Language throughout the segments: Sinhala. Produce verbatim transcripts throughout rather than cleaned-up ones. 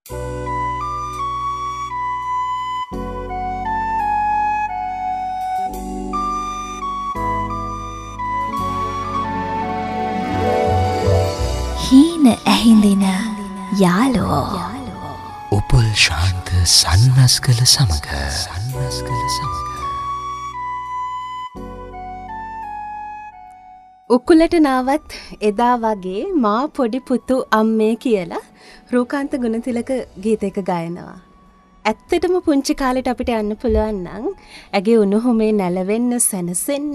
හීන ඇහිඳින යාලෝ උපුල් ශාන්ත සන්නස්ගල සමග සන්නස්ගල සමග උකුලට නාවත් එදා වගේ මා පොඩි පුතු අම්මේ කියලා රූකාන්ත ගුණතිලක ගීතයක ගයනවා. ඇත්තටම පුංචි කාලෙට අපිට යන්න පුළුවන් නම් ඇගේ උණුහුමේ නැලවෙන්න සැනසෙන්න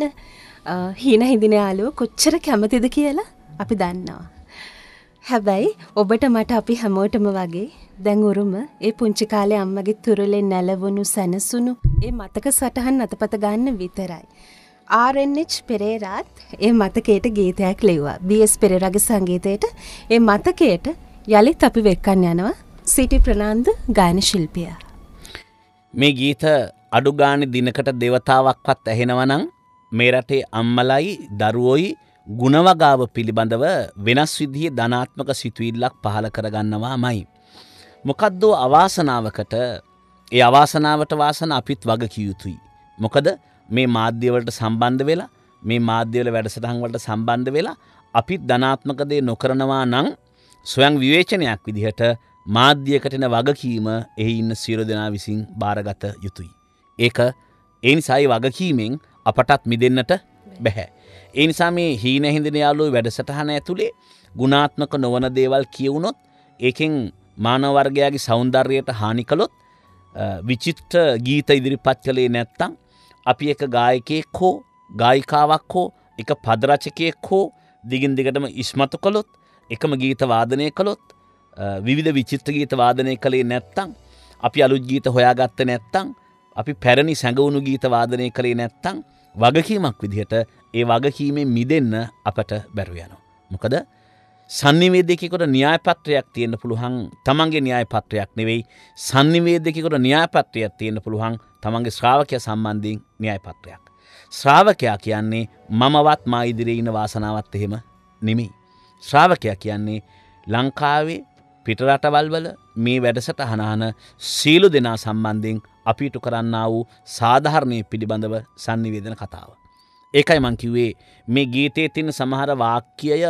හීන හිඳින යාළුවෝ කොච්චර කැමතිද කියලා අපි දන්නවා. හැබැයි ඔබට මට අපි හැමෝටම වගේ දැන් උරුම ඒ පුංචි කාලේ අම්මගේ තුරුලේ නැලවුණු සැනසුණු ඒ මතක සටහන් අතපත ගන්න විතරයි. ආර් එන් එච් පෙරේරාත් ඒ මතකයට ගීතයක් ලිව්වා. බී එස් පෙරේරාගේ සංගීතයට ඒ මතකයට යලිත් අපි වෙක්කන් යනවා සිටි ප්‍රනාන්දු ගායන ශිල්පියා. මේ ගීත අඩු ගානේ දිනකට දෙවතාවක්වත් ඇහෙනවා නම් මේ රටේ අම්මලයි දරුවෝයි ගුණවගාව පිළිබඳව වෙනස් විදිහේ ධනාත්මක සිතුවිල්ලක් පහළ කරගන්නවාමයි. මොකද්ද අවාසනාවකට ඒ අවාසනාවට වාසන අපිත් වග කිය යුතුයි. මොකද මේ මාධ්‍ය වලට සම්බන්ධ වෙලා මේ මාධ්‍ය වල වැඩසටහන් වලට සම්බන්ධ වෙලා අපිත් ධනාත්මක දේ නොකරනවා නම් ස්වයං විවේචනයක් විදිහට මාධ්‍යයකට එන වගකීම එහි ඉන්න සියලු දෙනා විසින් බාරගත යුතුයි. ඒක ඒ නිසායි වගකීමෙන් අපටත් මිදෙන්නට බැහැ. ඒ නිසා මේ හීන හිඳින යාළුවෝ වැඩසටහන ඇතුලේ ගුණාත්මක නොවන දේවල් කියවුනොත් ඒකෙන් මානව වර්ගයාගේ సౌందර්යයට හානි කළොත් විචිත්‍ර ගීත ඉදිරිපත් කළේ නැත්නම් අපි එක ගායකයෙක් හෝ ගායිකාවක් හෝ එක පද රචකයෙක් හෝ දිගින් දිගටම ඉස්මතු කළොත් එකම ගීත වාදනය කළොත් විවිධ විචිත්‍ර ගීත වාදනය කළේ නැත්නම් අපි අලුත් ගීත හොයාගත්තේ නැත්නම් අපි පැරණි සැඟවුණු ගීත වාදනය කළේ නැත්නම් වගකීමක් විදිහට ඒ වගකීමෙන් මිදෙන්න අපට බැරුව යනවා. මොකද සංනිවේදකයෙකුට න්‍යාය පත්‍රයක් තියෙන්න පුළුවන් තමන්ගේ න්‍යාය පත්‍රයක් නෙවෙයි සංනිවේදකයෙකුට න්‍යාය පත්‍රයක් තියෙන්න පුළුවන් තමන්ගේ ශ්‍රාවකයා සම්බන්ධයෙන් න්‍යාය පත්‍රයක්. ශ්‍රාවකයා කියන්නේ මමවත් මා ඉදිරියේ ඉන්න වාසනාවත් එහෙම නෙමෙයි. ශ්‍රාවකයා කියන්නේ ලංකාවේ පිටරටවල් වල මේ වැඩසටහන අහන සීල දෙනා සම්බන්ධයෙන් අපිට කරන්නා වූ සාධාරණයේ පිළිබඳව sannivedana කතාව. ඒකයි මං කිව්වේ මේ ගීතයේ තියෙන සමහර වාක්‍යය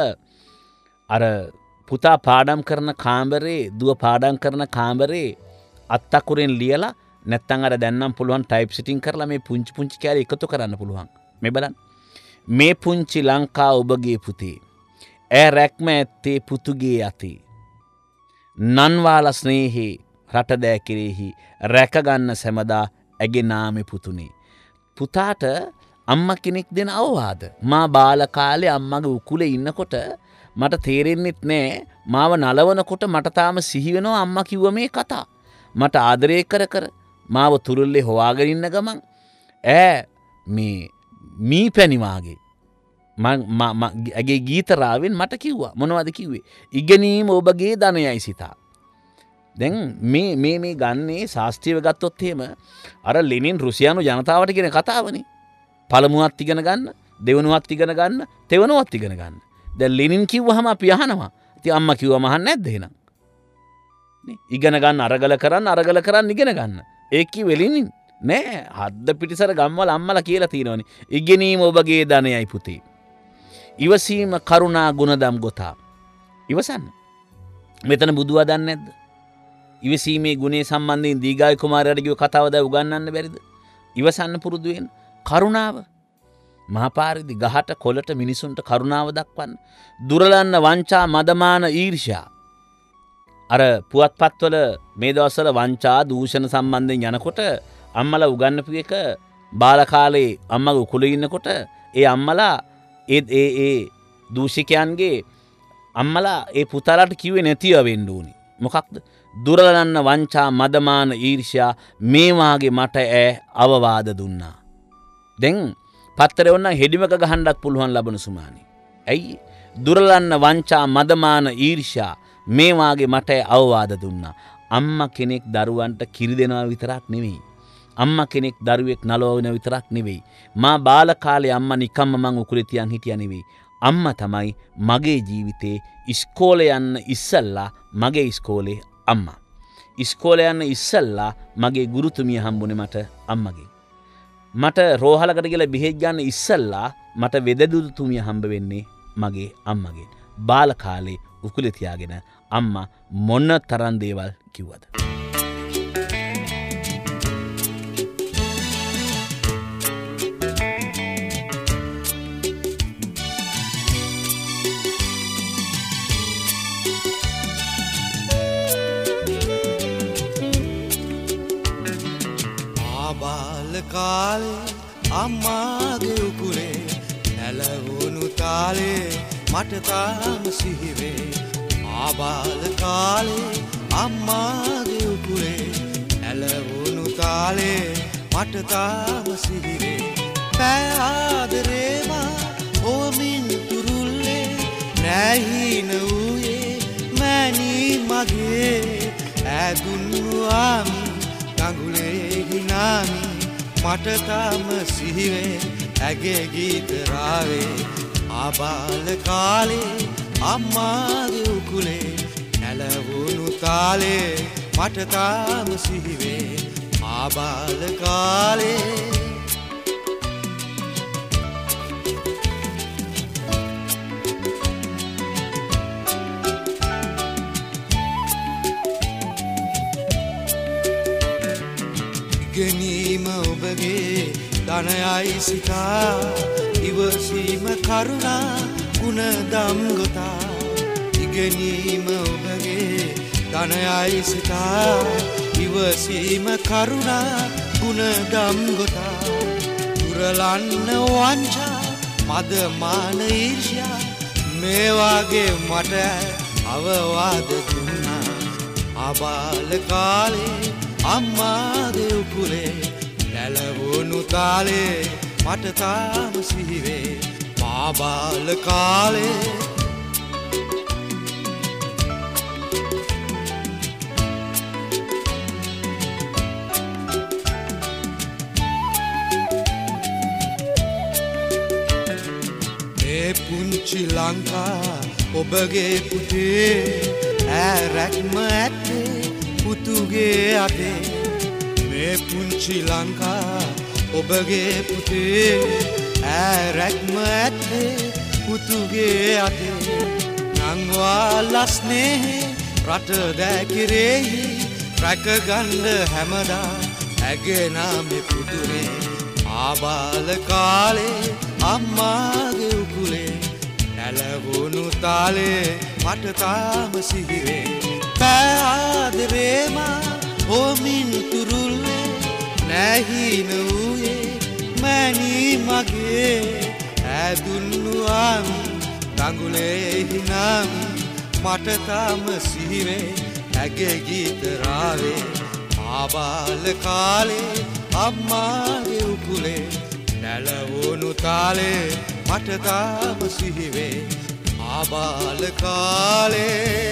අර පුතා පාඩම් කරන කාමරේ දුව පාඩම් කරන කාමරේ අත්තකුරෙන් ලියලා නැත්තම් අර දැන් නම් පුළුවන් ටයිප් සිටින් කරලා මේ පුංචි පුංචි කැලේ එකතු කරන්න පුළුවන්. මේ බලන්න. මේ පුංචි ලංකා ඔබගේ පුතේ. ඈ රැක්ම ඇත්තේ පුතුගේ යතේ. නන්වාල ස්නේහේ රටදෑ කෙරෙහි රැකගන්න සැමදා ඇගේ නාමේ පුතුනේ. පුතාට අම්මා කෙනෙක් දෙන අවවාද. මා බාල කාලේ අම්මගේ උකුලේ ඉන්නකොට මට තේරෙන්නෙත් නෑ මාව නලවනකොට මට තාම සිහි වෙනවා අම්මා කිව්ව මේ කතා. මට ආදරය කර කර මාව තුරුල්ලේ හොවාගෙන ඉන්න ගමන් ඈ මේ මී පැණි වාගේ මම ඇගේ ගීත රාවෙන් මට කිව්වා. මොනවද කිව්වේ? ඉගෙනීම ඔබගේ ධනයයි සිතා. දැන් මේ මේ මේ ගන්නේ ශාස්ත්‍රීයව ගත්තොත් එහෙම අර ලෙනින් රුසියානු ජනතාවට කියන කතාවනේ. පළමුවත් ඉගෙන ගන්න, දෙවෙනුවත් ඉගෙන ගන්න, තෙවෙනුවත් ඉගෙන ගන්න. දැන් ලෙනින් කිව්වහම අපි අහනවා. ඉතින් අම්මා කිව්වම අහන්නේ නැද්ද එහෙනම්? නේ ඉගෙන ගන්න අරගල කරන්න අරගල කරන්න ඉගෙන ගන්න. ඒ කිව්වේ ලෙනින් නෑ. හද්ද පිටිසර ගම්වල අම්මලා කියලා තියෙනවනේ. ඉගෙනීම ඔබගේ ධනයයි පුතේ. ඉවසීම කරුණා ගුණදම් ගොතා. ඉවසන්න. මෙතන බුදුවා දන්නේ නැද්ද? ඉවසීමේ ගුණේ සම්බන්ධයෙන් දීගායි කුමාරයාට කිව්ව කතාව දැන් උගන්වන්න බැරිද? ඉවසන්න පුරුදු වෙන්න. කරුණාව. මහපාරේදී ගහට කොළට මිනිසුන්ට කරුණාව දක්වන්න. දුරලන්න වංචා මදමාන ඊර්ෂ්‍යා. අර පුවත්පත්වල මේ දවස්වල වංචා දූෂණ සම්බන්ධයෙන් යනකොට අම්මලා උගන්වපු එක බාල කාලේ අම්මගේ උකුලේ ඉන්නකොට ඒ අම්මලා ඒ ඒ ඒ දූෂිකයන්ගේ අම්මලා ඒ පුතාලාට කිව්වේ නැතිව වෙන්න ඕනි. මොකක්ද? දුරලන්න වංචා මදමාන ඊර්ෂ්‍යා මේ වාගේ මට ඈ අවවාද දුන්නා. දැන් පත්තරේ වුණා හෙඩිමක ගහන්නත් පුළුවන් ලබන සුමානේ. ඇයි? දුරලන්න වංචා මදමාන ඊර්ෂ්‍යා මේ වාගේ මට අවවාද දුන්නා. අම්මා කෙනෙක් දරුවන්ට කිරි දෙනවා විතරක් නෙවෙයි. අම්මා කෙනෙක් දරුවෙක් නලවන විතරක් නෙවෙයි. මා බාල කාලේ අම්මා නිකම්ම මං උකුලේ තියන් හිටියා නෙවෙයි. අම්මා තමයි මගේ ජීවිතේ ඉස්කෝලේ යන්න ඉස්සල්ලා මගේ ඉස්කෝලේ අම්මා. ඉස්කෝලේ යන්න ඉස්සල්ලා මගේ ගුරුතුමිය හම්බුනේ මට අම්මගෙන්. මට රෝහලකට ගිහලා බෙහෙත් ගන්න ඉස්සල්ලා මට වෙදදුතුමිය හම්බ වෙන්නේ මගේ අම්මගෙන්. බාල කාලේ උකුලේ තියාගෙන අම්මා මොන තරම් දේවල් කිව්වද? කාලේ අම්මාගේ උකුලේ ඇලවුණු තාලේ මට තාම සිහිවේ. ආබාල කාලේ අම්මාගේ උකුලේ ඇලවුණු තාලේ මට තාම සිහිවේ. පෑ ආදරේමා ඕමින් තුරුල්ලේ නැහින වූයේ මෑණී මගේ ඇදුන්නු ආමි ගඟුලේ හිනාමි මට තාම සිහිවේ ඇගේ ගීත රාවේ. ආබාල කාලේ අම්මාගේ උකුලේ නැලවුණු තාලේ මට තාම සිහිවේ. ආබාල කාලේ ඉගෙනීම ඔබගේ ධනයයි සිතා ඉවසීම කරුණා ගුණදම් ගොතා. ඉගෙනීම ඔබගේ ධනයයි සිතා ඉවසීම කරුණා ගුණදම් ගොතා. දුරලන්න වංචා මදමාන ඊර්ෂ්‍යා මේ වාගේ මට අවවාද දුන්නා. ආබාල කාලේ අම්මාගේ උකුලේ නැලවුණු තාලේ මට තාම සිහිවේ. ආබාල කාලේ මේ පුංචි ලංකා ඔබගේ පුතේ ඈරක්ම ඇත්තේ පුතුගේ අතේ. මේ පුංචි ලංකා ඔබගේ පුතේ ඈරක්ම ඇත්තේ පුතුගේ අතේ. නංවා ලස්නේ රට දැකිරෙහි රැකගන්න හැමදා ඇගේ නාමේ පුතුනේ. ආබාල කාලේ අම්මාගේ උකුලේ නැලවුණු තාලේ මට තාම සිහිවේ. පෑ ආදරේමා ඕමින් තුරුල්ලේ නැහින වූයේ මෑණී මගේ ඇදුන්නු ආමි ගඟුලේ හිනාමි මට තාම සිහිවේ ඇගේ ගීත රාවේ. ආබාල කාලේ අම්මාගේ උකුලේ නැලවුණු තාලේ මට තාම සිහිවේ. ආබාල කාලේ